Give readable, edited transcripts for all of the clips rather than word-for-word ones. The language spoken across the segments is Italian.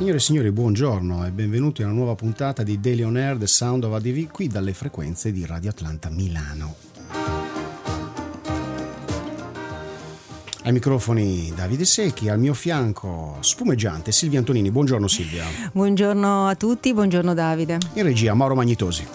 Signore e signori, buongiorno e benvenuti a una nuova puntata di Daily On Air, The Sound of ADV, qui dalle frequenze di Radio Atlanta Milano. Ai microfoni Davide Secchi, al mio fianco spumeggiante Silvia Antonini. Buongiorno Silvia. Buongiorno a tutti, buongiorno Davide. In regia Mauro Magnitosi.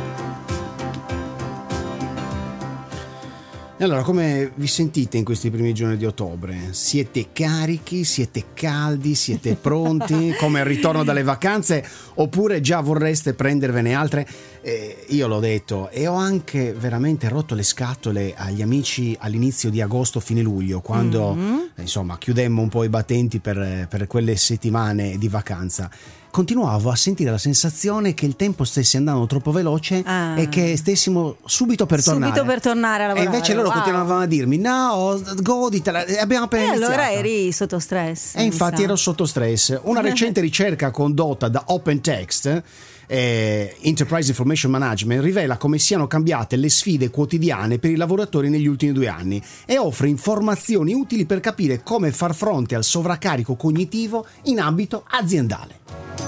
E allora, come vi sentite in questi primi giorni di ottobre? Siete carichi, siete caldi, siete pronti come al ritorno dalle vacanze, oppure già vorreste prendervene altre? Io l'ho detto e ho anche veramente rotto le scatole agli amici all'inizio di agosto, fine luglio, quando insomma chiudemmo un po' i battenti per quelle settimane di vacanza. Continuavo a sentire la sensazione che il tempo stesse andando troppo veloce e che stessimo subito per tornare a lavorare. E invece loro continuavano a dirmi no, goditela, abbiamo appena iniziato. Allora eri sotto stress. E infatti ero sotto stress. Una recente ricerca condotta da OpenText, Enterprise Information Management, rivela come siano cambiate le sfide quotidiane per i lavoratori negli ultimi 2 anni e offre informazioni utili per capire come far fronte al sovraccarico cognitivo in ambito aziendale.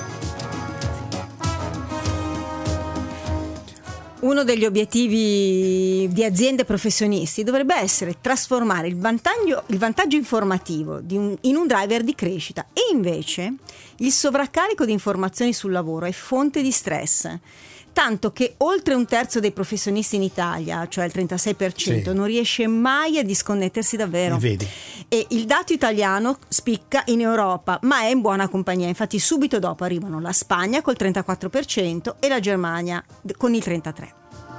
Uno degli obiettivi di aziende e professionisti dovrebbe essere trasformare il vantaggio informativo in un driver di crescita, e invece il sovraccarico di informazioni sul lavoro è fonte di stress. Tanto che oltre 1/3 dei professionisti in Italia, cioè il 36%, non riesce mai a disconnettersi davvero. Vedi. E il dato italiano spicca in Europa, ma è in buona compagnia. Infatti subito dopo arrivano la Spagna col 34% e la Germania con il 33%.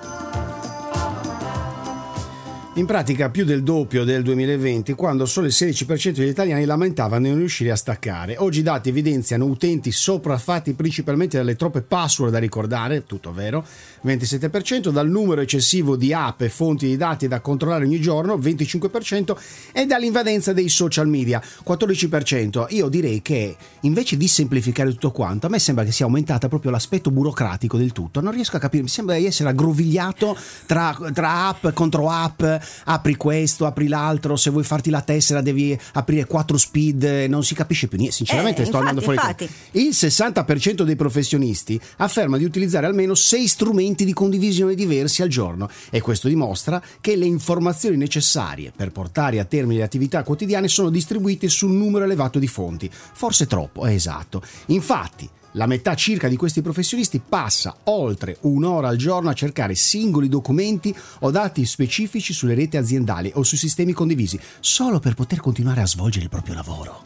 In pratica più del doppio del 2020, quando solo il 16% degli italiani lamentavano di non riuscire a staccare. Oggi i dati evidenziano utenti sopraffatti principalmente dalle troppe password da ricordare, tutto vero, 27%, dal numero eccessivo di app e fonti di dati da controllare ogni giorno, 25%, e dall'invadenza dei social media, 14%. Io direi che invece di semplificare tutto quanto, a me sembra che sia aumentata proprio l'aspetto burocratico del tutto. Non riesco a capire, mi sembra di essere aggrovigliato tra app contro app. Apri questo, apri l'altro, se vuoi farti la tessera devi aprire 4 speed, non si capisce più niente, sinceramente sto andando fuori. Il 60% dei professionisti afferma di utilizzare almeno 6 strumenti di condivisione diversi al giorno, e questo dimostra che le informazioni necessarie per portare a termine le attività quotidiane sono distribuite su un numero elevato di fonti, forse troppo, è esatto. Infatti la metà circa di questi professionisti passa oltre 1 ora al giorno a cercare singoli documenti o dati specifici sulle reti aziendali o sui sistemi condivisi, solo per poter continuare a svolgere il proprio lavoro.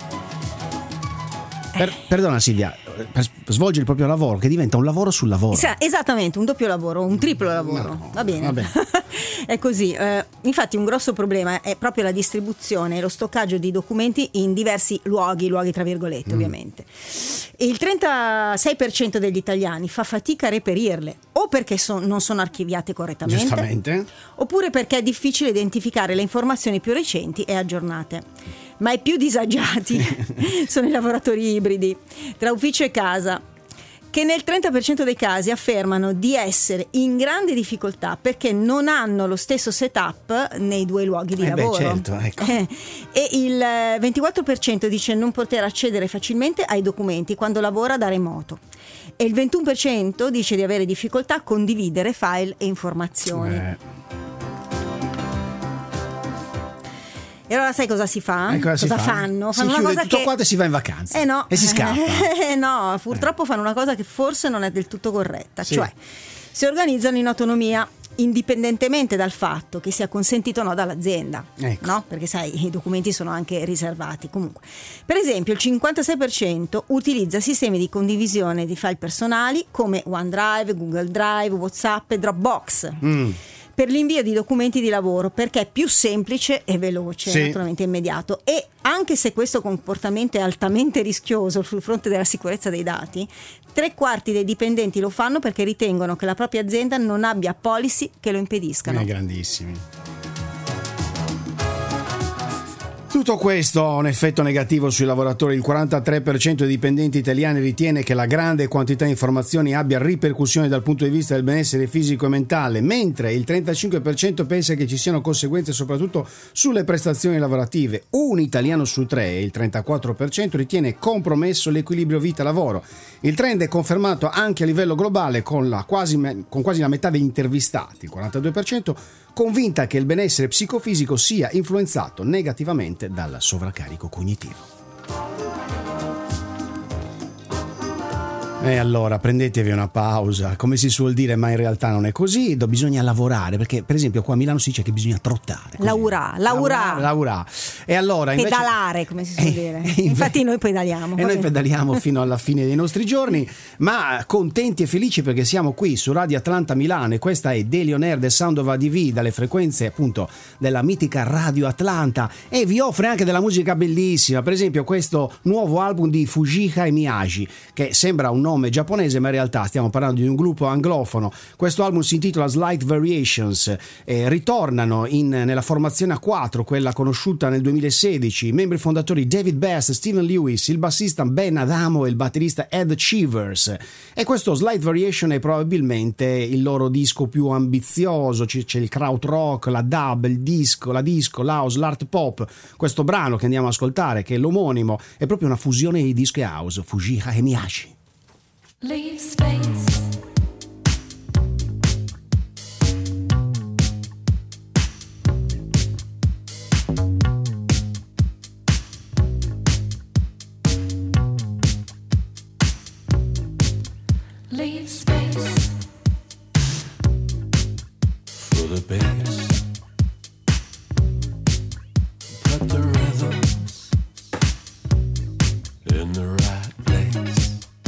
Perdona Silvia, per svolgere il proprio lavoro, che diventa un lavoro sul lavoro. Esattamente, un doppio lavoro, un triplo lavoro. No, va bene. È così. Infatti un grosso problema è proprio la distribuzione e lo stoccaggio di documenti in diversi luoghi tra virgolette ovviamente. E il 36% degli italiani fa fatica a reperirle, o perché non sono archiviate correttamente, giustamente, oppure perché è difficile identificare le informazioni più recenti e aggiornate. Ma i più disagiati sono i lavoratori ibridi, tra ufficio e casa, che nel 30% dei casi affermano di essere in grande difficoltà perché non hanno lo stesso setup nei 2 luoghi di lavoro. Certo, ecco. E il 24% dice non poter accedere facilmente ai documenti quando lavora da remoto. E il 21% dice di avere difficoltà a condividere file e informazioni. E allora sai cosa si fa? Cosa fanno? Si chiude tutto quanto e si va in vacanza. No. E si scappa. No, purtroppo fanno una cosa che forse non è del tutto corretta. Cioè si organizzano in autonomia, indipendentemente dal fatto che sia consentito o no dall'azienda, no? Perché sai, i documenti sono anche riservati. Comunque, per esempio, il 56% utilizza sistemi di condivisione di file personali come OneDrive, Google Drive, WhatsApp e Dropbox per l'invio di documenti di lavoro, perché è più semplice e veloce, naturalmente immediato. E anche se questo comportamento è altamente rischioso sul fronte della sicurezza dei dati, 3/4 dei dipendenti lo fanno perché ritengono che la propria azienda non abbia policy che lo impediscano. Grandissimi. Tutto questo ha un effetto negativo sui lavoratori. Il 43% dei dipendenti italiani ritiene che la grande quantità di informazioni abbia ripercussioni dal punto di vista del benessere fisico e mentale, mentre il 35% pensa che ci siano conseguenze soprattutto sulle prestazioni lavorative. Un italiano su 3, il 34%, ritiene compromesso l'equilibrio vita-lavoro. Il trend è confermato anche a livello globale con quasi la metà degli intervistati, il 42%, convinta che il benessere psicofisico sia influenzato negativamente dal sovraccarico cognitivo. E allora prendetevi una pausa, come si suol dire, ma in realtà non è così, bisogna lavorare, perché per esempio qua a Milano si dice che bisogna trottare. Lavorare. E allora invece, pedalare, come si suol dire. Infatti noi pedaliamo. E noi pedaliamo fino alla fine dei nostri giorni, ma contenti e felici perché siamo qui su Radio Atlanta Milano e questa è Daily On Air The Sound of ADV, dalle frequenze appunto della mitica Radio Atlanta, e vi offre anche della musica bellissima, per esempio questo nuovo album di Fujita e Miyagi, che sembra un nome giapponese ma in realtà stiamo parlando di un gruppo anglofono. Questo album si intitola Slight Variations, ritornano nella formazione A4, quella conosciuta nel 2016, i membri fondatori David Best, Stephen Lewis, il bassista Ben Adamo e il batterista Ed Chivers, e questo Slight Variation è probabilmente il loro disco più ambizioso. C'è il krautrock, la dub, il disco, l'house, l'art pop. Questo brano che andiamo ad ascoltare, che è l'omonimo, è proprio una fusione di disco e house, Fujita e Miyagi. Leave space. Leave space for the bass. Put the rhythms in the right place.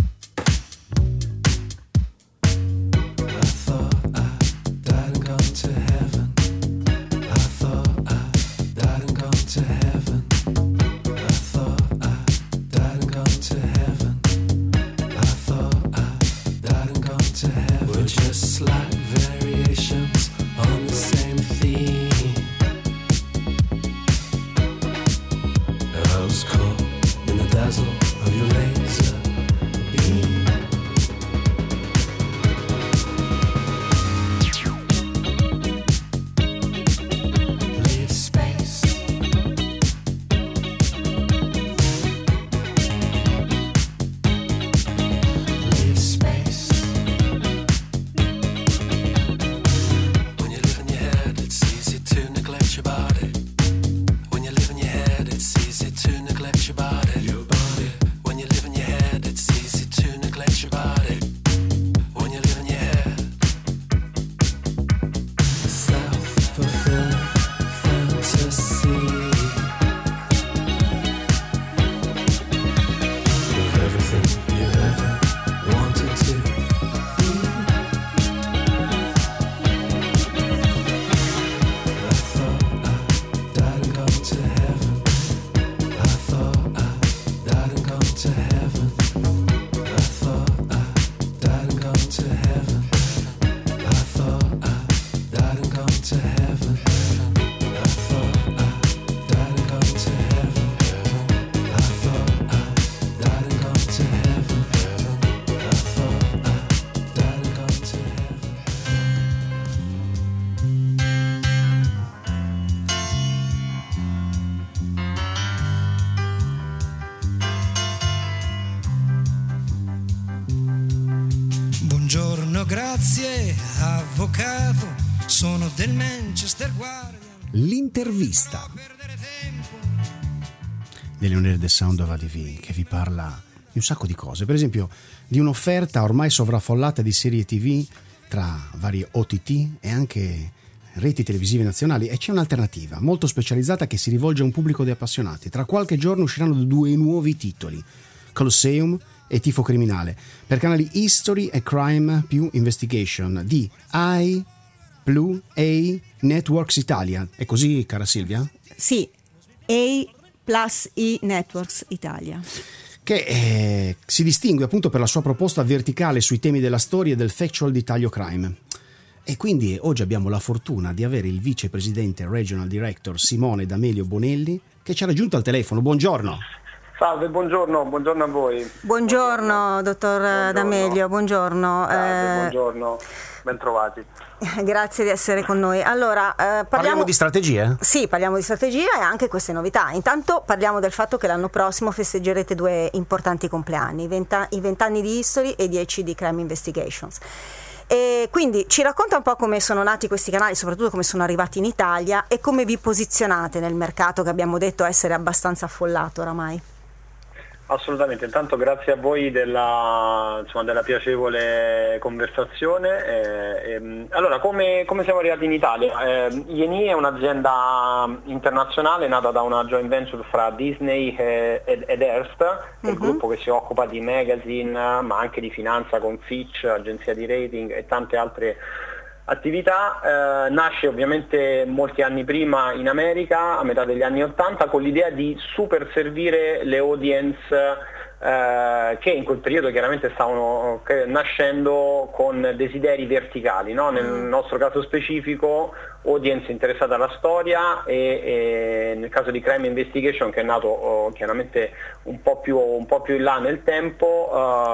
Grazie, avvocato, sono del Manchester Guardian. L'intervista Daily On Air The Sound of ADV, che vi parla di un sacco di cose, per esempio di un'offerta ormai sovraffollata di serie TV tra vari OTT e anche reti televisive nazionali, e c'è un'alternativa molto specializzata che si rivolge a un pubblico di appassionati. Tra qualche giorno usciranno 2 nuovi titoli, Colosseum e Tifo Criminale, per canali History e Crime più Investigation di A Networks Italia. È così, cara Silvia? Sì, A+E Networks Italia. Che si distingue appunto per la sua proposta verticale sui temi della storia e del factual di taglio crime. E quindi oggi abbiamo la fortuna di avere il vicepresidente Regional Director Simone D'Amelio Bonelli che ci ha raggiunto al telefono. Buongiorno. Salve, buongiorno a voi. Buongiorno, dottor D'Amelio, buongiorno. Buongiorno, ben trovati. Grazie di essere con noi. Allora, parliamo di strategie? Sì, parliamo di strategia e anche queste novità. Intanto parliamo del fatto che l'anno prossimo festeggerete 2 importanti compleanni, i 20 anni di History e 10 di Crime Investigations. E quindi ci racconta un po' come sono nati questi canali, soprattutto come sono arrivati in Italia e come vi posizionate nel mercato che abbiamo detto essere abbastanza affollato oramai. Assolutamente, intanto grazie a voi della piacevole conversazione. Allora, come siamo arrivati in Italia? INI è un'azienda internazionale nata da una joint venture fra Disney ed Hearst, il gruppo che si occupa di magazine ma anche di finanza con Fitch, agenzia di rating e tante altre attività. Nasce ovviamente molti anni prima in America, a metà degli anni 80, con l'idea di super servire le audience che in quel periodo chiaramente stavano nascendo con desideri verticali, no? Nel nostro caso specifico audience interessata alla storia e nel caso di Crime Investigation, che è nato chiaramente un po' più in là nel tempo,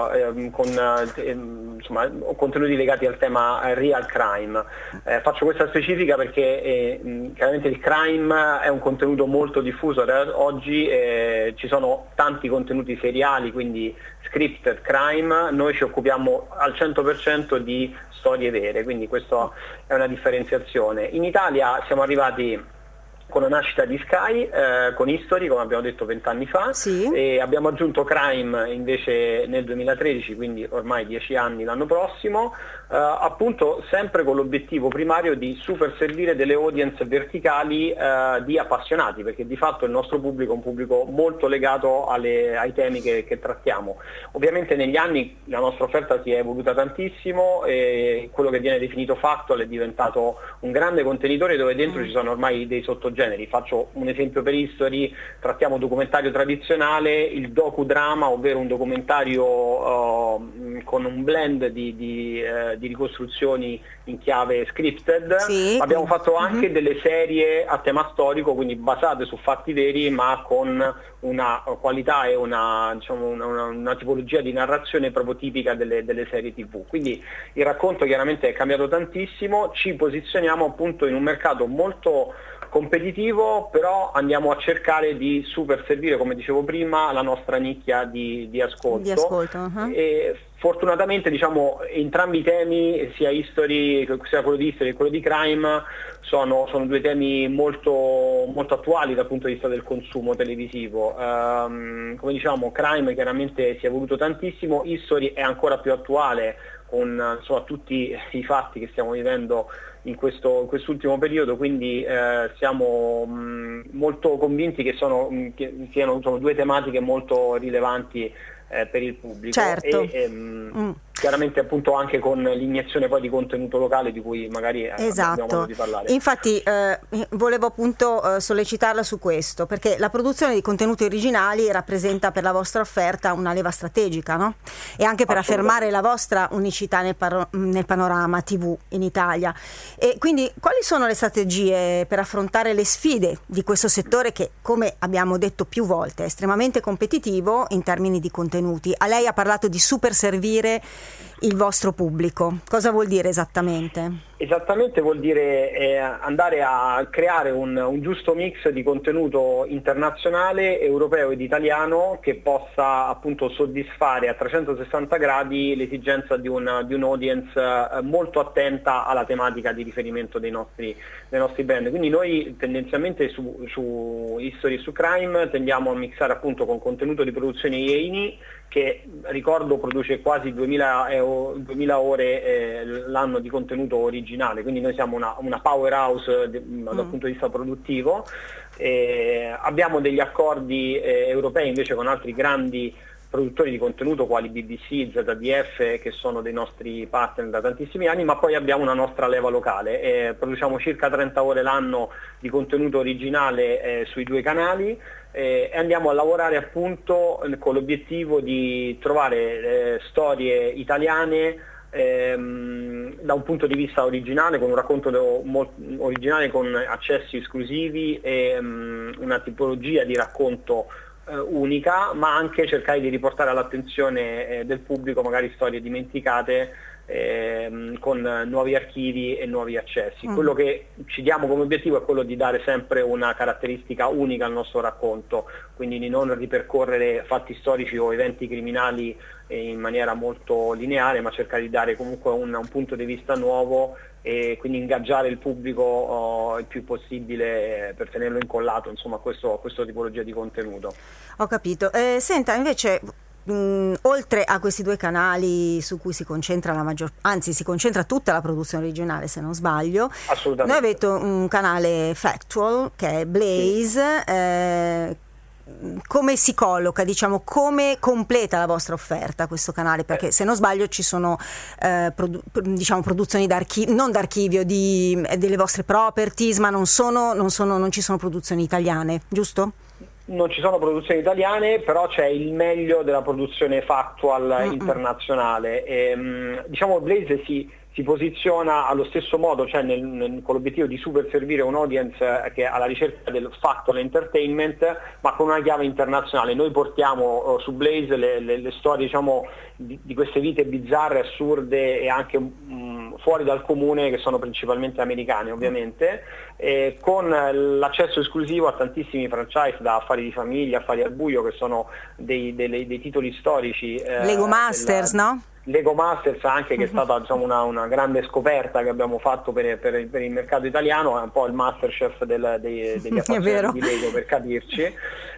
con contenuti legati al tema real crime. Faccio questa specifica perché chiaramente il crime è un contenuto molto diffuso oggi, ci sono tanti contenuti seriali, quindi scripted crime. Noi ci occupiamo al 100% di storie vere, quindi questa è una differenziazione. In Italia siamo arrivati con la nascita di Sky, con History, come abbiamo detto 20 anni fa, sì. E abbiamo aggiunto Crime invece nel 2013, quindi ormai 10 anni l'anno prossimo, appunto sempre con l'obiettivo primario di super servire delle audience verticali di appassionati, perché di fatto il nostro pubblico è un pubblico molto legato ai temi che trattiamo. Ovviamente negli anni la nostra offerta si è evoluta tantissimo e quello che viene definito factual è diventato un grande contenitore dove dentro ci sono ormai dei sottogeneri. Faccio un esempio per History: trattiamo documentario tradizionale, il docudrama, ovvero un documentario con un blend di ricostruzioni in chiave scripted. Sì. Abbiamo fatto anche delle serie a tema storico, quindi basate su fatti veri ma con una qualità e una tipologia di narrazione proprio tipica delle serie TV. Quindi il racconto chiaramente è cambiato tantissimo, ci posizioniamo appunto in un mercato molto competitivo, però andiamo a cercare di super servire, come dicevo prima, la nostra nicchia di ascolto. E fortunatamente entrambi i temi, sia quello di History che quello di Crime, sono 2 temi molto, molto attuali dal punto di vista del consumo televisivo. Come diciamo, Crime chiaramente si è evoluto tantissimo, History è ancora più attuale con tutti i fatti che stiamo vivendo in quest'ultimo periodo, quindi siamo molto convinti che siano 2 tematiche molto rilevanti per il pubblico. Certo. E chiaramente appunto anche con l'iniezione poi di contenuto locale di cui magari abbiamo modo di parlare. Infatti volevo appunto sollecitarla su questo, perché la produzione di contenuti originali rappresenta per la vostra offerta una leva strategica, no? E anche per affermare la vostra unicità nel panorama TV in Italia. E quindi quali sono le strategie per affrontare le sfide di questo settore che, come abbiamo detto più volte, è estremamente competitivo in termini di contenuti? A lei ha parlato di super servire il vostro pubblico. Cosa vuol dire esattamente? Esattamente vuol dire andare a creare un giusto mix di contenuto internazionale, europeo ed italiano che possa appunto soddisfare a 360 gradi l'esigenza di un audience molto attenta alla tematica di riferimento dei nostri brand. Quindi noi tendenzialmente su History e su Crime tendiamo a mixare appunto con contenuto di produzione INI, che ricordo produce quasi 2000 ore l'anno di contenuto originale, quindi noi siamo una powerhouse dal punto di vista produttivo. Abbiamo degli accordi europei invece con altri grandi produttori di contenuto quali BBC, ZDF, che sono dei nostri partner da tantissimi anni, ma poi abbiamo una nostra leva locale. Produciamo circa 30 ore l'anno di contenuto originale sui 2 canali e andiamo a lavorare appunto con l'obiettivo di trovare storie italiane da un punto di vista originale, con un racconto originale con accessi esclusivi e una tipologia di racconto unica, ma anche cercare di riportare all'attenzione del pubblico magari storie dimenticate con nuovi archivi e nuovi accessi. Quello che ci diamo come obiettivo è quello di dare sempre una caratteristica unica al nostro racconto, quindi di non ripercorrere fatti storici o eventi criminali in maniera molto lineare, ma cercare di dare comunque un punto di vista nuovo e quindi ingaggiare il pubblico il più possibile per tenerlo incollato, insomma, a questa tipologia di contenuto. Ho capito. Senta, invece, oltre a questi due canali su cui si concentra si concentra tutta la produzione originale, se non sbaglio, assolutamente, noi avete un canale Factual che è Blaze. Sì. Come si colloca, diciamo, come completa la vostra offerta questo canale? Perché se non sbaglio ci sono produzioni non d'archivio delle vostre properties, ma non ci sono produzioni italiane, giusto? Non ci sono produzioni italiane, però c'è il meglio della produzione Factual internazionale. Diciamo Blaze si posiziona allo stesso modo, cioè con l'obiettivo di super servire un audience che è alla ricerca del Factual Entertainment, ma con una chiave internazionale. Noi portiamo su Blaze le storie, diciamo, di queste vite bizzarre, assurde e anche fuori dal comune, che sono principalmente americane ovviamente, con l'accesso esclusivo a tantissimi franchise, da Affari di famiglia, Affari al buio, che sono dei titoli storici. Lego Masters, no? Lego Masters anche, che è stata, diciamo, una grande scoperta che abbiamo fatto per il mercato italiano, è un po' il Masterchef degli appassionati di Lego, per capirci.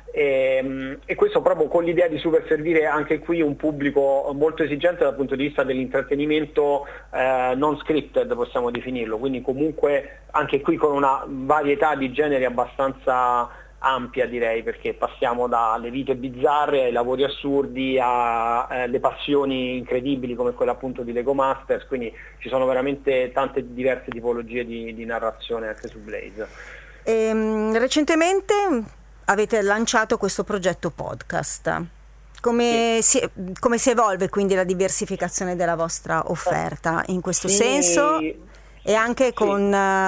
E questo proprio con l'idea di super servire anche qui un pubblico molto esigente dal punto di vista dell'intrattenimento non scripted, possiamo definirlo, quindi comunque anche qui con una varietà di generi abbastanza ampia, direi, perché passiamo dalle vite bizzarre ai lavori assurdi alle passioni incredibili come quella appunto di Lego Masters, quindi ci sono veramente tante diverse tipologie di narrazione anche su Blaze. Recentemente avete lanciato questo progetto podcast. Come si evolve quindi la diversificazione della vostra offerta in questo senso? E anche con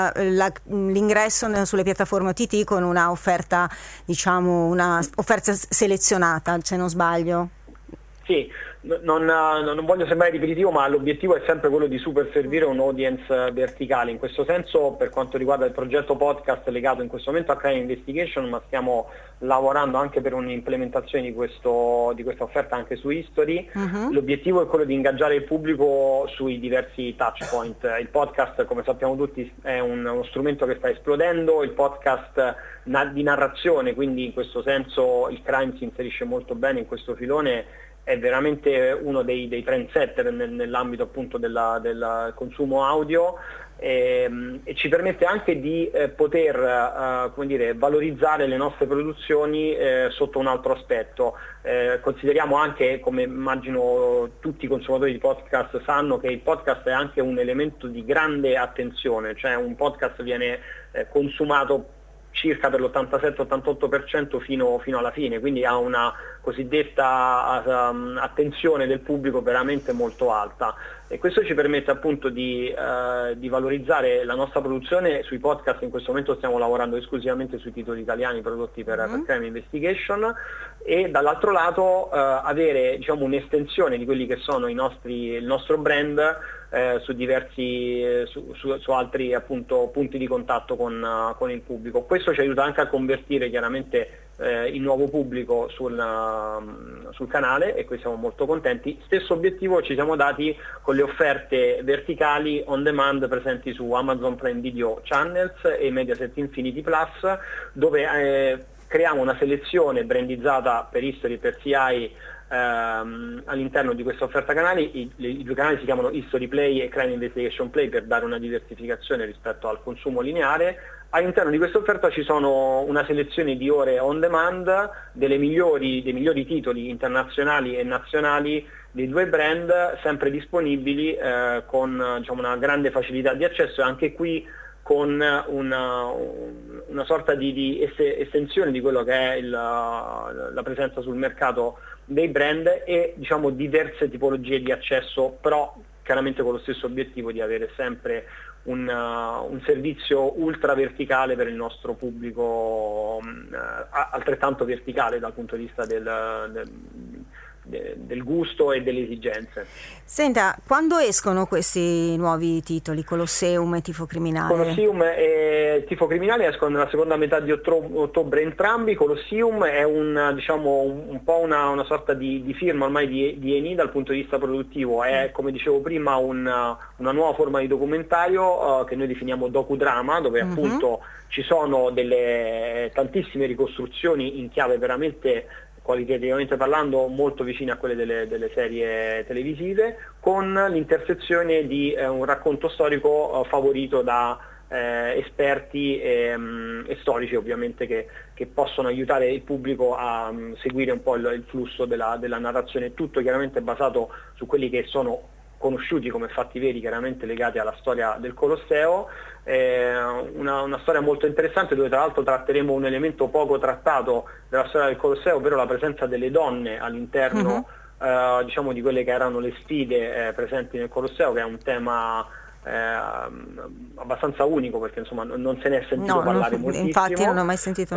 l'ingresso sulle piattaforme OTT con una offerta, diciamo, una offerta selezionata, se non sbaglio. Sì, non voglio sembrare ripetitivo, ma l'obiettivo è sempre quello di super servire un audience verticale. In questo senso, per quanto riguarda il progetto podcast legato in questo momento a Crime Investigation, ma stiamo lavorando anche per un'implementazione di questa offerta anche su History. L'obiettivo è quello di ingaggiare il pubblico sui diversi touch point. Il podcast, come sappiamo tutti, è uno strumento che sta esplodendo, il podcast di narrazione, quindi in questo senso il crime si inserisce molto bene in questo filone, è veramente uno dei trendsetter nell'ambito appunto del consumo audio, e ci permette anche di poter valorizzare le nostre produzioni sotto un altro aspetto. Consideriamo anche, come immagino tutti i consumatori di podcast sanno, che il podcast è anche un elemento di grande attenzione, cioè un podcast viene consumato circa per l'87-88% fino alla fine, quindi ha una cosiddetta attenzione del pubblico veramente molto alta, e questo ci permette appunto di valorizzare la nostra produzione sui podcast. In questo momento stiamo lavorando esclusivamente sui titoli italiani prodotti per Crime Investigation, e dall'altro lato avere, diciamo, un'estensione di quelli che sono il nostro brand su altri appunto punti di contatto con il pubblico. Questo ci aiuta anche a convertire chiaramente il nuovo pubblico sul canale, e qui siamo molto contenti. Stesso obiettivo ci siamo dati con le offerte verticali on demand presenti su Amazon Prime Video Channels e Mediaset Infinity Plus, dove creiamo una selezione brandizzata per History e per CI all'interno di questa offerta canali. I due canali si chiamano History Play e Crime Investigation Play, per dare una diversificazione rispetto al consumo lineare. All'interno di questa offerta ci sono una selezione di ore on demand dei migliori titoli internazionali e nazionali dei due brand, sempre disponibili con, diciamo, una grande facilità di accesso, e anche qui con una sorta di estensione di quello che è la presenza sul mercato dei brand, e, diciamo, diverse tipologie di accesso, però chiaramente con lo stesso obiettivo di avere sempre un servizio ultra verticale per il nostro pubblico, altrettanto verticale dal punto di vista del gusto e delle esigenze. Senta, quando escono questi nuovi titoli, Colosseum e Tifo Criminale? Colosseum e Tifo Criminale escono nella seconda metà di ottobre entrambi. Colosseum è un po' una sorta di firma ormai di ENI dal punto di vista produttivo, è, come dicevo prima, una nuova forma di documentario che noi definiamo docudrama, dove appunto ci sono tantissime ricostruzioni in chiave veramente, qualitativamente parlando, molto vicine a quelle delle serie televisive, con l'intersezione di un racconto storico favorito da esperti e storici, ovviamente, che possono aiutare il pubblico a seguire un po' il flusso della narrazione, tutto chiaramente basato su quelli che sono conosciuti come fatti veri, chiaramente legati alla storia del Colosseo. Una storia molto interessante, dove tra l'altro tratteremo un elemento poco trattato della storia del Colosseo, ovvero la presenza delle donne all'interno di quelle che erano le sfide presenti nel Colosseo, che è un tema abbastanza unico, perché insomma non se ne è sentito parlare moltissimo. Infatti non ho mai sentito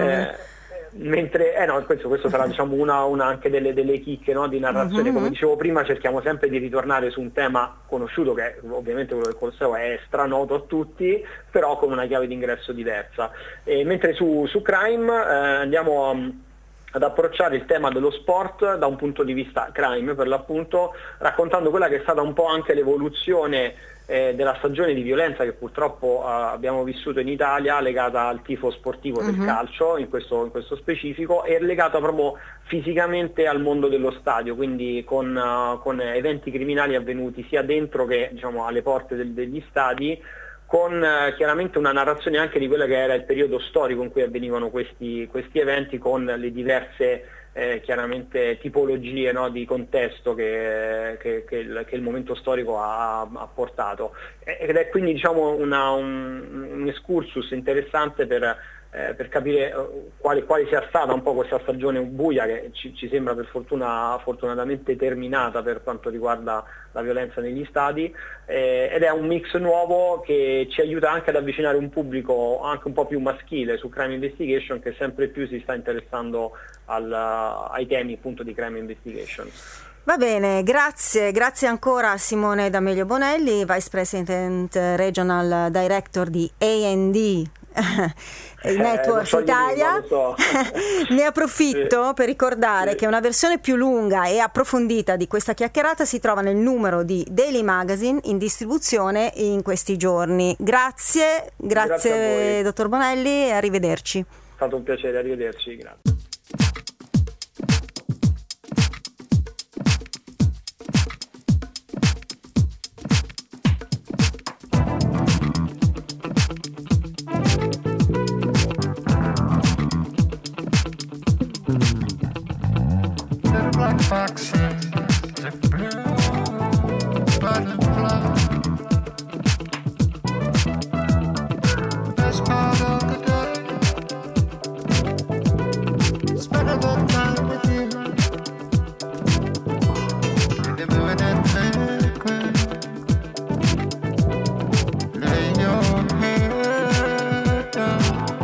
questo sarà una anche delle chicche, no, di narrazione. Come dicevo prima, cerchiamo sempre di ritornare su un tema conosciuto, che ovviamente quello del Colosseo è stranoto a tutti, però con una chiave d'ingresso diversa. Mentre su Crime andiamo ad approcciare il tema dello sport da un punto di vista crime, per l'appunto, raccontando quella che è stata un po' anche l'evoluzione della stagione di violenza che purtroppo abbiamo vissuto in Italia, legata al tifo sportivo del calcio in questo specifico, e legata proprio fisicamente al mondo dello stadio, quindi con eventi criminali avvenuti sia dentro che, diciamo, alle porte degli stadi, con chiaramente una narrazione anche di quello che era il periodo storico in cui avvenivano questi eventi, con le diverse chiaramente tipologie, no, di contesto che il momento storico ha portato, ed è quindi, diciamo, un excursus interessante per capire quale sia stata un po' questa stagione buia, che ci sembra per fortunatamente terminata per quanto riguarda la violenza negli stadi, ed è un mix nuovo che ci aiuta anche ad avvicinare un pubblico anche un po' più maschile su Crime Investigation, che sempre più si sta interessando ai temi, appunto, di Crime Investigation. Va bene, grazie ancora a Simone D'Amelio Bonelli, Vice President Regional Director di A&D Networks Italia. Ne approfitto per ricordare che una versione più lunga e approfondita di questa chiacchierata si trova nel numero di Daily Magazine in distribuzione in questi giorni. Grazie dottor Bonelli, e arrivederci. È stato un piacere, arrivederci, grazie. Foxes, the blue butterfly. Best part of the day, spending the time with you. You're moving in liquid, lay your head down.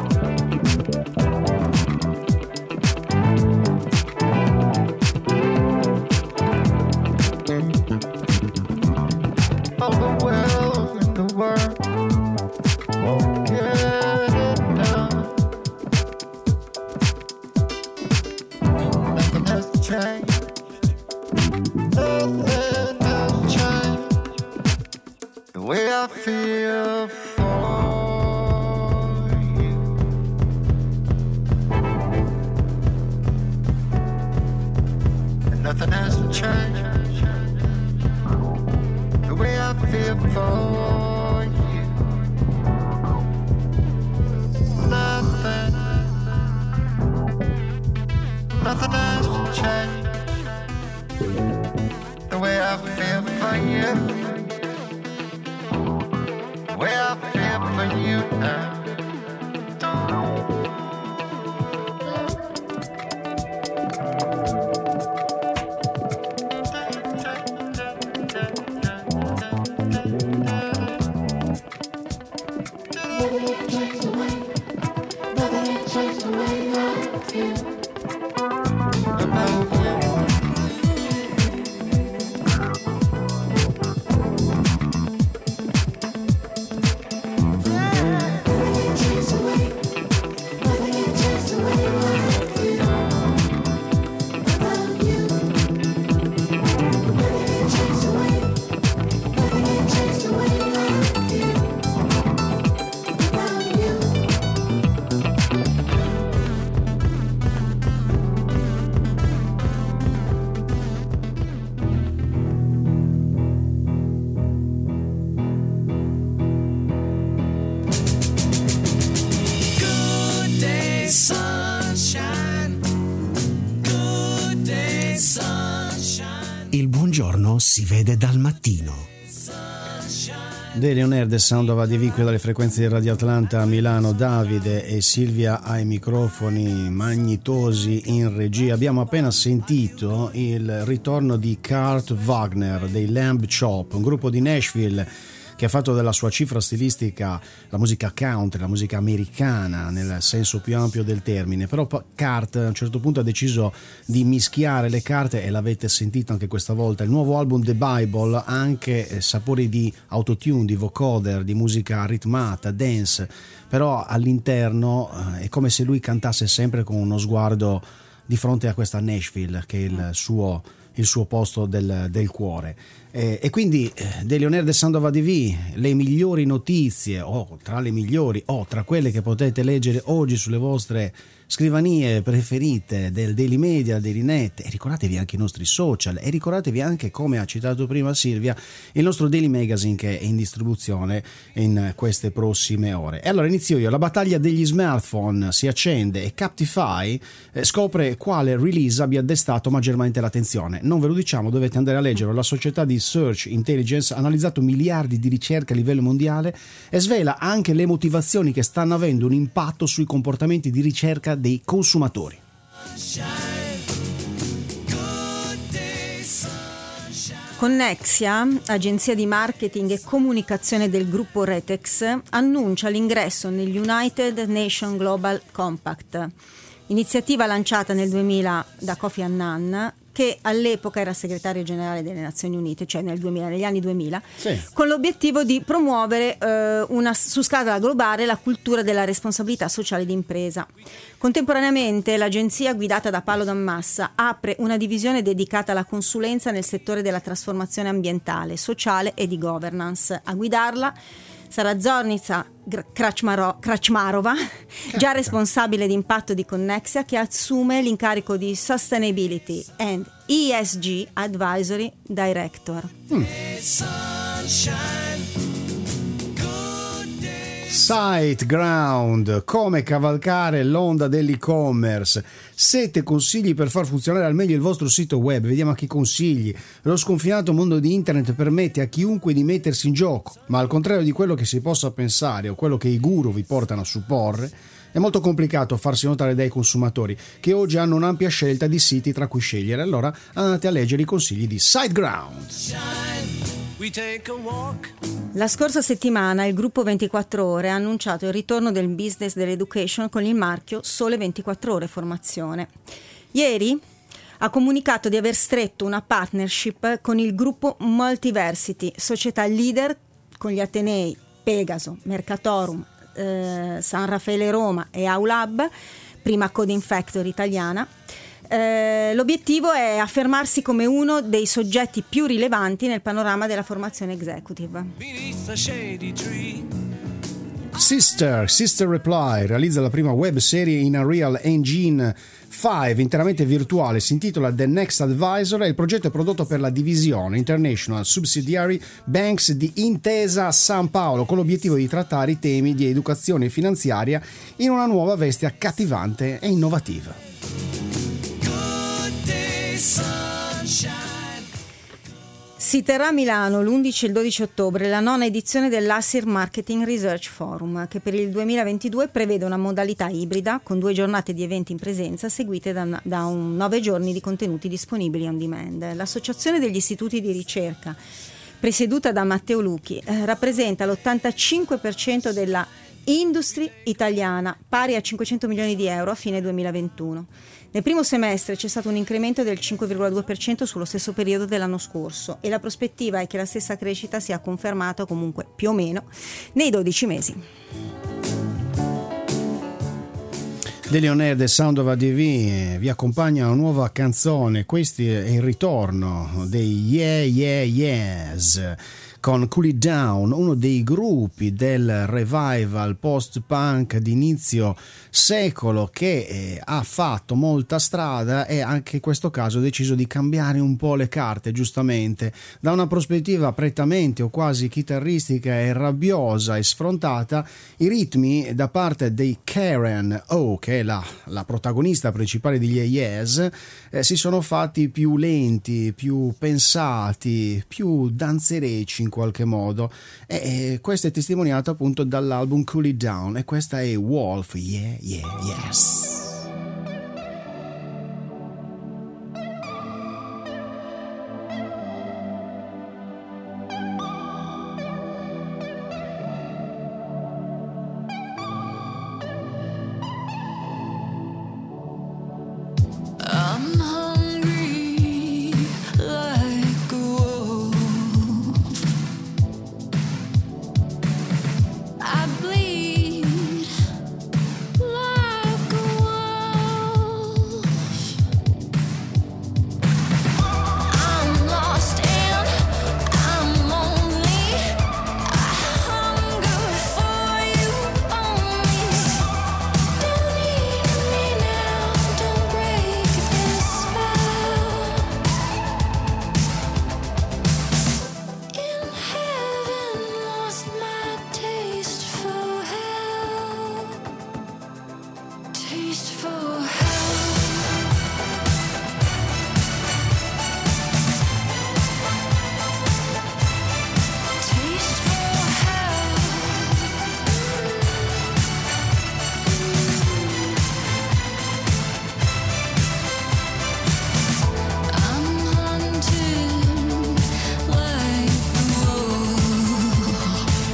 All the will in the world won't get it done. Nothing has changed. Nothing has changed. The way I feel for you. And nothing has changed. The way I feel for you. Nothing has changed. The way I feel for you. The way I feel for you now. buongiorno si vede dal mattino. Daily On Air, The Sound of ADV, qui dalle frequenze di Radio Atlanta a Milano. Davide e Silvia ai microfoni, Magnitosi in regia. Abbiamo appena sentito il ritorno di Kurt Wagner dei Lamb Chop, un gruppo di Nashville che ha fatto della sua cifra stilistica la musica country, la musica americana nel senso più ampio del termine. Però Kurt a un certo punto ha deciso di mischiare le carte, e l'avete sentito anche questa volta. Il nuovo album The Bible ha anche sapori di autotune, di vocoder, di musica ritmata, dance, però all'interno è come se lui cantasse sempre con uno sguardo di fronte a questa Nashville che è il suo posto del cuore. E quindi Daily On Air, The Sound of ADV, le migliori notizie, tra le migliori, tra quelle che potete leggere oggi sulle vostre scrivanie preferite del Daily Media, Daily Net, e ricordatevi anche i nostri social, e ricordatevi anche, come ha citato prima Silvia, il nostro Daily Magazine che è in distribuzione in queste prossime ore. E allora inizio io. La battaglia degli smartphone si accende e Captify scopre quale release abbia destato maggiormente l'attenzione. Non ve lo diciamo, dovete andare a leggerlo. La società di Search Intelligence ha analizzato miliardi di ricerche a livello mondiale e svela anche le motivazioni che stanno avendo un impatto sui comportamenti di ricerca dei consumatori. Connexia, agenzia di marketing e comunicazione del gruppo Retex, annuncia l'ingresso negli United Nations Global Compact, iniziativa lanciata nel 2000 da Kofi Annan, che all'epoca era segretario generale delle Nazioni Unite, cioè negli anni 2000, sì, con l'obiettivo di promuovere su scala globale la cultura della responsabilità sociale d'impresa. Contemporaneamente l'agenzia, guidata da Paolo Dammassa, apre una divisione dedicata alla consulenza nel settore della trasformazione ambientale, sociale e di governance. A guidarla sarà Zornica Krachmarova, già responsabile di impatto di Connexia, che assume l'incarico di Sustainability and ESG Advisory Director. SiteGround, come cavalcare l'onda dell'e-commerce. 7 consigli per far funzionare al meglio il vostro sito web. Vediamo anche i consigli. Lo sconfinato mondo di internet permette a chiunque di mettersi in gioco, ma al contrario di quello che si possa pensare o quello che i guru vi portano a supporre, è molto complicato farsi notare dai consumatori, che oggi hanno un'ampia scelta di siti tra cui scegliere. Allora andate a leggere i consigli di SiteGround. La scorsa settimana il gruppo 24 Ore ha annunciato il ritorno del business dell'education con il marchio Sole 24 Ore Formazione. Ieri ha comunicato di aver stretto una partnership con il gruppo Multiversity, società leader con gli atenei Pegaso, Mercatorum, San Raffaele Roma e Aulab, prima Coding Factory italiana. L'obiettivo è affermarsi come uno dei soggetti più rilevanti nel panorama della formazione executive. Sister Reply realizza la prima web serie in Unreal Engine 5 interamente virtuale, si intitola The Next Advisor, e il progetto è prodotto per la divisione International Subsidiary Banks di Intesa San Paolo, con l'obiettivo di trattare i temi di educazione finanziaria in una nuova veste accattivante e innovativa. Si terrà a Milano l'11 e il 12 ottobre la 9ª edizione dell'Assir Marketing Research Forum, che per il 2022 prevede una modalità ibrida con 2 giornate di eventi in presenza seguite da 9 giorni di contenuti disponibili on demand. L'Associazione degli Istituti di Ricerca, presieduta da Matteo Lucchi, rappresenta l'85% della industry italiana, pari a 500 milioni di euro a fine 2021. Nel primo semestre c'è stato un incremento del 5,2% sullo stesso periodo dell'anno scorso, e la prospettiva è che la stessa crescita sia confermata comunque più o meno nei 12 mesi. Daily On Air, The Sound of ADV vi accompagna una nuova canzone. Questo è il ritorno dei Yeah Yeah Yeahs con Cool It Down, uno dei gruppi del revival post-punk di inizio secolo che ha fatto molta strada e anche in questo caso ha deciso di cambiare un po' le carte, giustamente, da una prospettiva prettamente o quasi chitarristica e rabbiosa e sfrontata. I ritmi da parte dei Karen O, che è la protagonista principale degli Yes, si sono fatti più lenti, più pensati, più danzerecci in qualche modo, e questo è testimoniato appunto dall'album Cool It Down, e questa è Wolf, yeah, yeah, yes. I'm hungry like a wolf. I bleed like a wolf. I'm lost and I'm lonely. I hunger for you only. Don't eat me now, don't break this spell. In heaven, lost my taste for hell. Taste for hell. Taste for hell. I'm hunted like a wolf.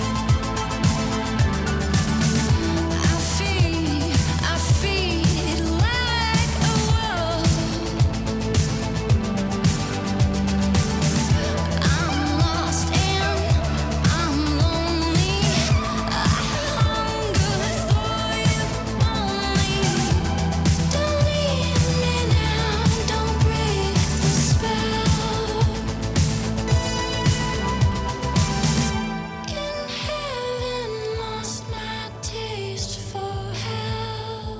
I feed like a wolf. I'm lost and I'm lonely. I hunger for you only. Don't eat me now, don't break the spell. In heaven, lost my taste for hell.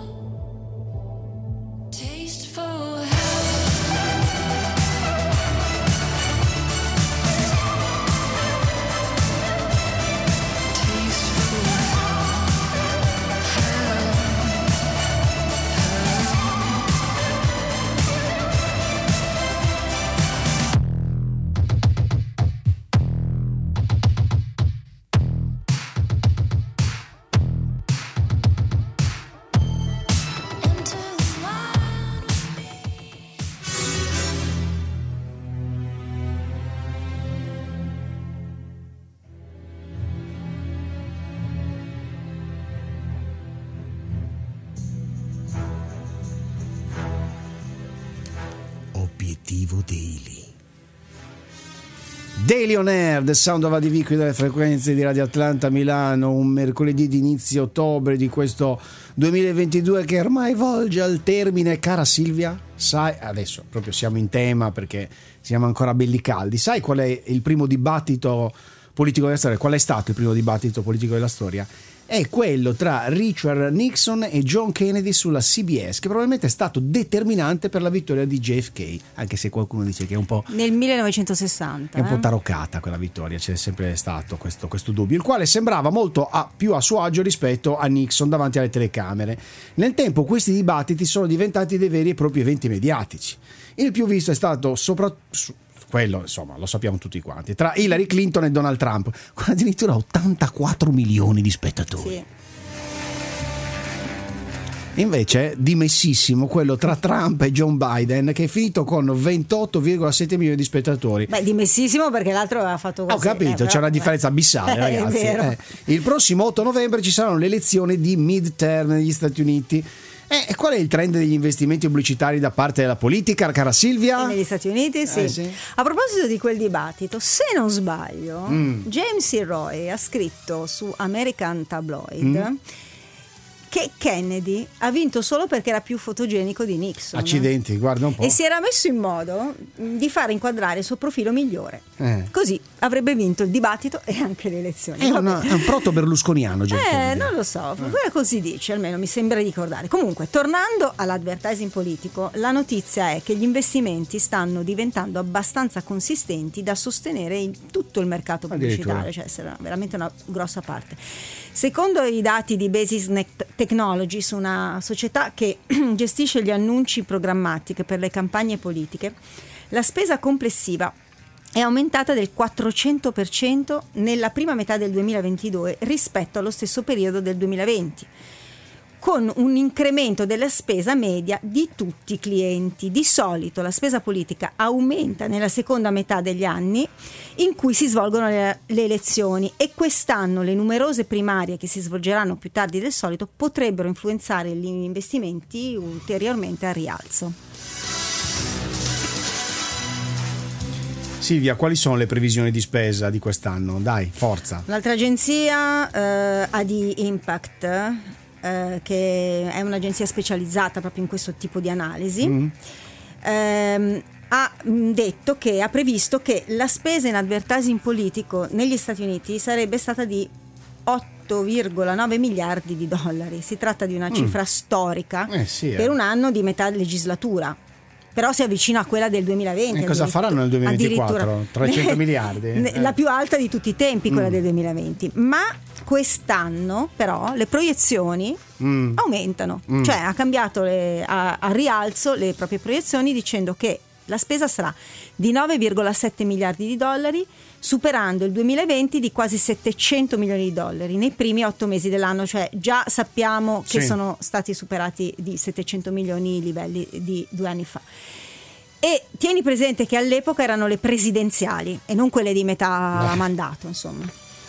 Taste for hell. Taste for into the light with me. Obiettivo Daily. Daily on Air, The Sound of ADV qui dalle frequenze di Radio Atlanta Milano, un mercoledì di inizio ottobre di questo 2022 che ormai volge al termine. Cara Silvia, sai, adesso proprio siamo in tema perché siamo ancora belli caldi, sai qual è il primo dibattito politico della storia? Qual è stato il primo dibattito politico della storia? È quello tra Richard Nixon e John Kennedy sulla CBS, che probabilmente è stato determinante per la vittoria di JFK, anche se qualcuno dice che è un po'... Nel 1960. È un po' taroccata quella vittoria, c'è sempre stato questo dubbio, il quale sembrava molto più a suo agio rispetto a Nixon davanti alle telecamere. Nel tempo questi dibattiti sono diventati dei veri e propri eventi mediatici. Il più visto è stato soprattutto quello, insomma, lo sappiamo tutti quanti, tra Hillary Clinton e Donald Trump, con addirittura 84 milioni di spettatori. Sì. Invece dimessissimo quello tra Trump e John Biden, che è finito con 28,7 milioni di spettatori. Beh, dimessissimo perché l'altro aveva fatto così. Ho capito, c'è una differenza abissale, ragazzi. È vero. Il prossimo 8 novembre ci saranno le elezioni di midterm negli Stati Uniti. E qual è il trend degli investimenti pubblicitari da parte della politica, cara Silvia? Negli Stati Uniti, sì. Sì. A proposito di quel dibattito, se non sbaglio, James C. Roy ha scritto su American Tabloid che Kennedy ha vinto solo perché era più fotogenico di Nixon. Accidenti, guarda un po'. E si era messo in modo di far inquadrare il suo profilo migliore. Così avrebbe vinto il dibattito e anche le elezioni. È un proto berlusconiano, non lo so, così dice, almeno mi sembra ricordare. Comunque, tornando all'advertising politico, la notizia è che gli investimenti stanno diventando abbastanza consistenti da sostenere in tutto il mercato pubblicitario, cioè sarà veramente una grossa parte. Secondo i dati di Basis Technologies, una società che gestisce gli annunci programmatiche per le campagne politiche, la spesa complessiva è aumentata del 400% nella prima metà del 2022 rispetto allo stesso periodo del 2020, con un incremento della spesa media di tutti i clienti. Di solito la spesa politica aumenta nella seconda metà degli anni in cui si svolgono le elezioni, e quest'anno le numerose primarie che si svolgeranno più tardi del solito potrebbero influenzare gli investimenti ulteriormente al rialzo. Silvia, quali sono le previsioni di spesa di quest'anno? Dai, forza. L'altra agenzia, AD Impact, che è un'agenzia specializzata proprio in questo tipo di analisi, ha detto che ha previsto che la spesa in advertising politico negli Stati Uniti sarebbe stata di 8,9 miliardi di dollari. Si tratta di una cifra storica per un anno di metà legislatura. Però si avvicina a quella del 2020. E cosa faranno nel 2024? 300 miliardi? La più alta di tutti i tempi, quella del 2020. Ma quest'anno però le proiezioni aumentano. Cioè ha cambiato a rialzo le proprie proiezioni, dicendo che la spesa sarà di 9,7 miliardi di dollari, superando il 2020 di quasi 700 milioni di dollari nei primi 8 mesi dell'anno. Cioè già sappiamo che sono stati superati di 700 milioni i livelli di 2 anni fa. E tieni presente che all'epoca erano le presidenziali e non quelle di metà mandato, insomma.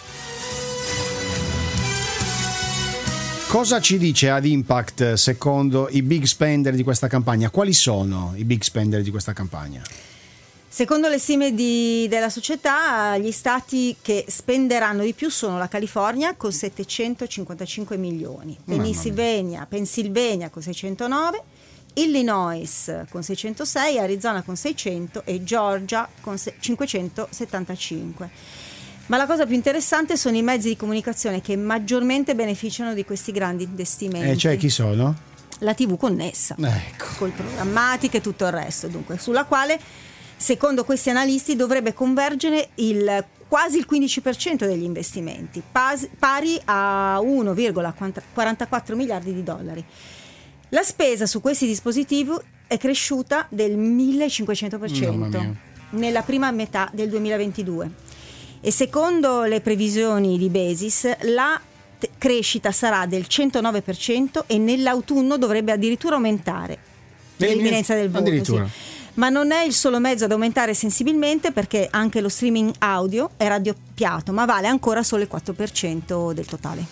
Cosa ci dice Ad Impact secondo i big spender di questa campagna? Quali sono i big spender di questa campagna? Secondo le stime della società, gli stati che spenderanno di più sono la California con 755 milioni, Pennsylvania con 609, Illinois con 606, Arizona con 600 e Georgia con 575. Ma la cosa più interessante sono i mezzi di comunicazione che maggiormente beneficiano di questi grandi investimenti. Cioè chi sono? La TV connessa, col programmatico e tutto il resto, dunque, sulla quale, secondo questi analisti, dovrebbe convergere quasi il 15% degli investimenti, pari a 1,44 miliardi di dollari. La spesa su questi dispositivi è cresciuta del 1500% nella prima metà del 2022. E secondo le previsioni di Basis la crescita sarà del 109% e nell'autunno dovrebbe addirittura aumentare l'imminenza del voto. Ma non è il solo mezzo ad aumentare sensibilmente, perché anche lo streaming audio è raddoppiato, ma vale ancora solo il 4% del totale.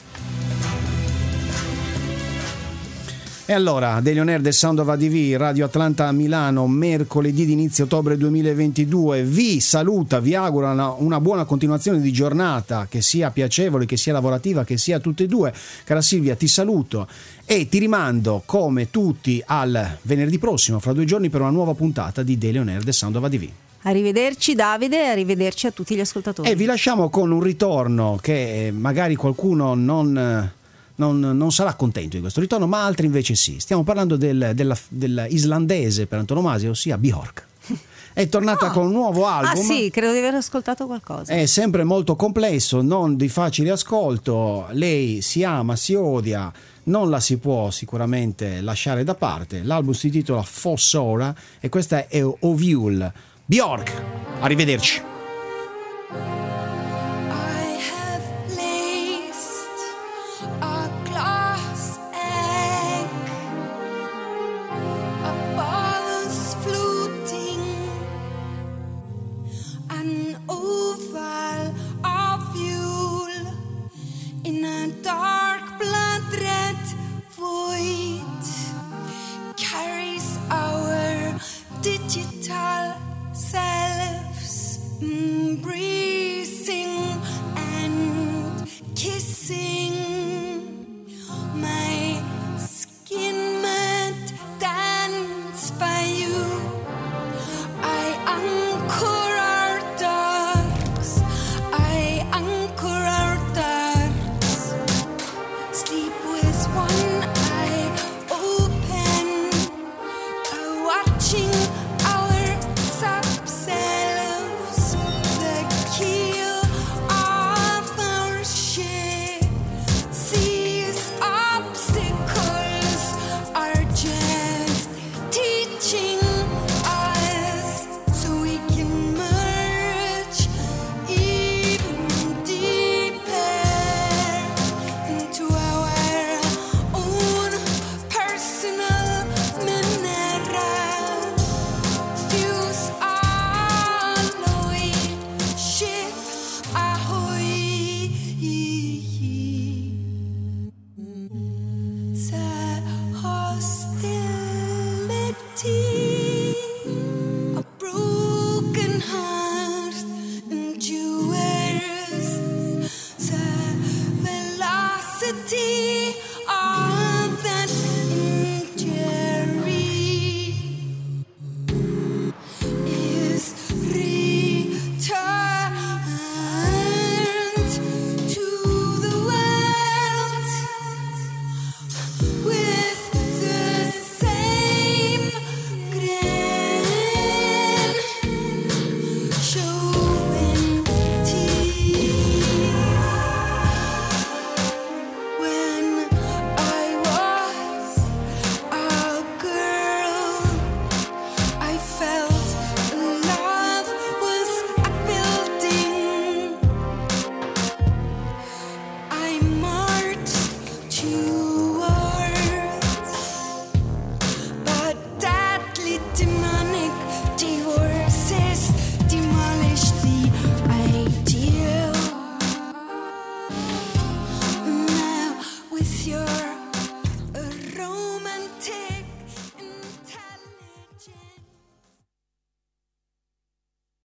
E allora, Daily On Air del Sound of ADV, Radio Atlanta a Milano, mercoledì di inizio ottobre 2022, vi saluta, vi augura una buona continuazione di giornata, che sia piacevole, che sia lavorativa, che sia tutte e due. Cara Silvia, ti saluto e ti rimando, come tutti, al venerdì prossimo, fra 2 giorni, per una nuova puntata di Daily On Air del Sound of ADV. Arrivederci Davide e arrivederci a tutti gli ascoltatori. E vi lasciamo con un ritorno che magari qualcuno non sarà contento di questo ritorno, ma altri invece sì. Stiamo parlando della islandese per antonomasia, ossia Björk. È tornata con un nuovo album. Sì, credo di aver ascoltato qualcosa. È sempre molto complesso, non di facile ascolto. Lei si ama, si odia, non la si può sicuramente lasciare da parte. L'album si intitola Fossora e questa è Oviul. Björk, arrivederci.